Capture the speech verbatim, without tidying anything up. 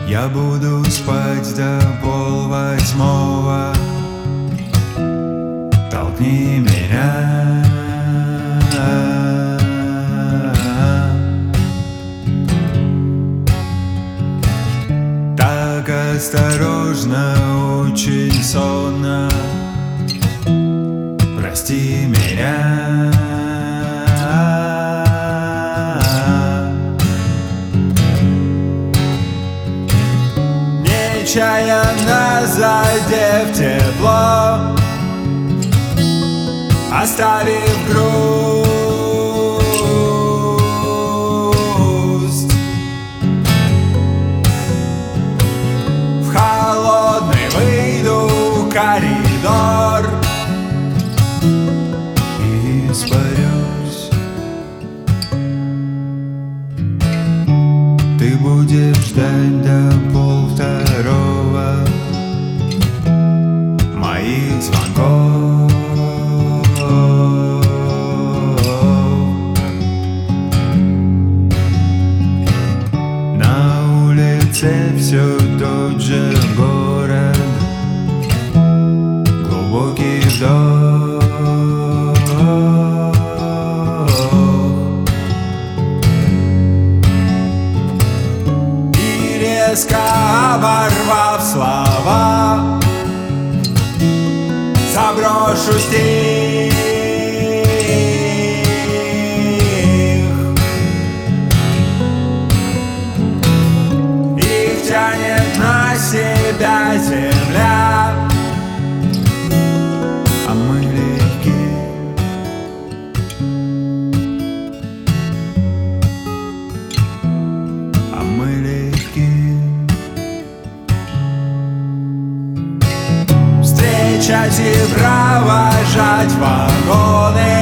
Я буду спать до полвосьмого. Толкни меня. Так осторожно, очень сонно. Прости меня. Нечаянно задев тепло, оставив грусть. В холодный выйду коридор и испарюсь. Ты будешь ждать до полвторого моих звонков. На улице все тот же город, глубокий вдох. Резко оборвав слова, заброшу стих. Их тянет на себя земля, а мы легки. А мы легки. Встречать и провожать вагоны